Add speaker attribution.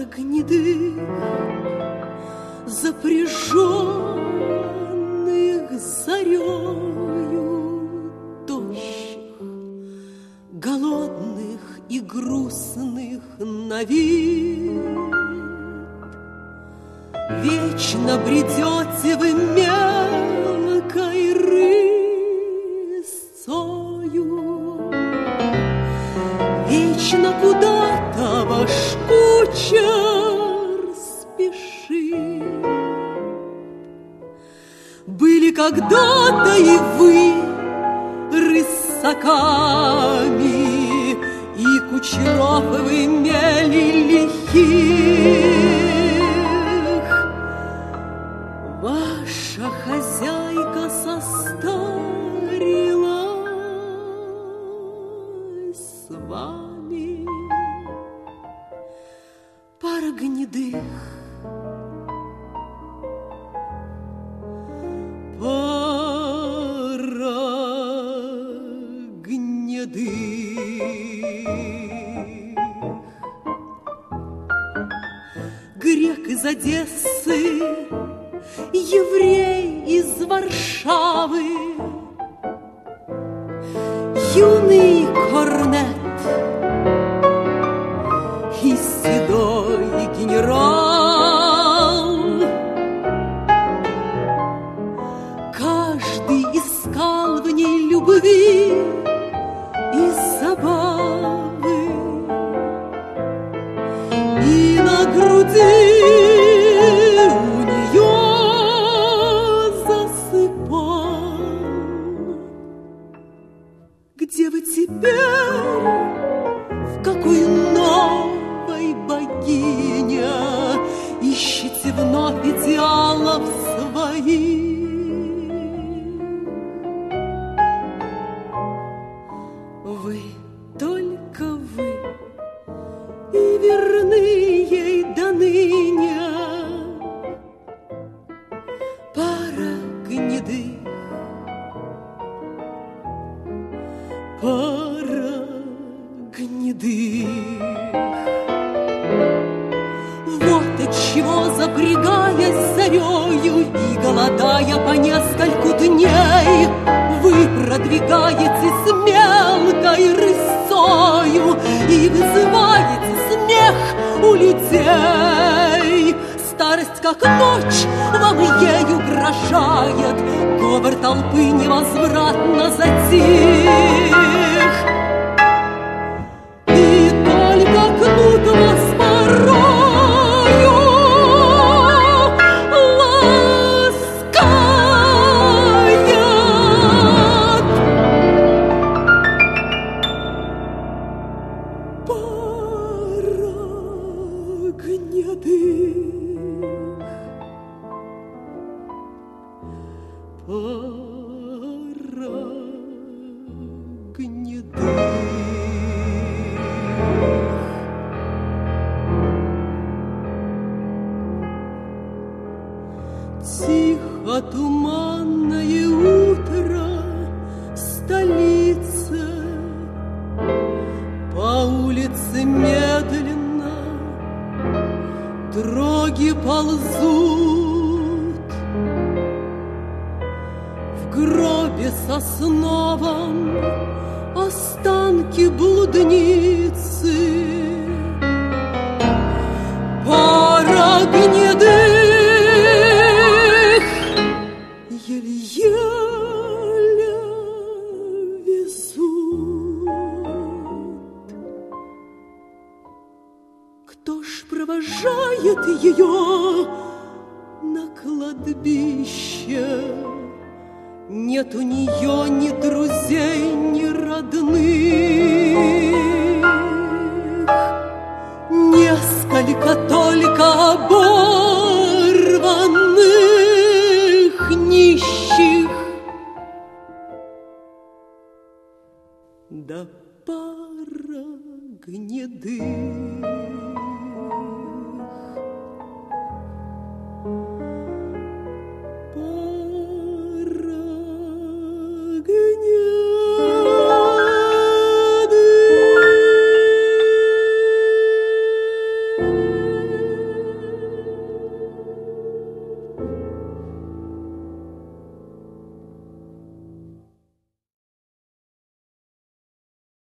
Speaker 1: гнедых, запряженных зарею, тощих, голодных и грустных на вид. Вечно бредете вы мелкой рысцою, вечно куда-то ваш кучер спешит. Были когда-то и вы рысаками, и кучеров вы имели лихих. Ваша хозяйка состарилась с вами. Пара гнедых, пара гнедых. Грек из Одессы, еврей из Варшавы, юный корнет и седой генерал. Каждый искал в ней любви и забавы, и на груди в какой новой богине ищете вновь идеалов своих? Вы, только вы, и верны ей до ныне. Пара гнедых, пара гнедых. Вот отчего, запрягаясь зарею и голодая по нескольку дней, вы продвигаетесь мелкой рысцою и вызываете смех у людей. Старость, как ночь, вам ей угрожает, говор толпы невозвратно затих. И только кнут вас порою ласкает. Пара гнедых, пара гнедых. Тихо туманное утро в столице, по улице медленно дроги ползут. В гробе сосновом останки блудницы. Пара гнедых еле-еле везут. Кто ж провожает ее на кладбище? Нет у нее ни друзей, ни родных. Несколько только оборванных нищих, да пара гнедых.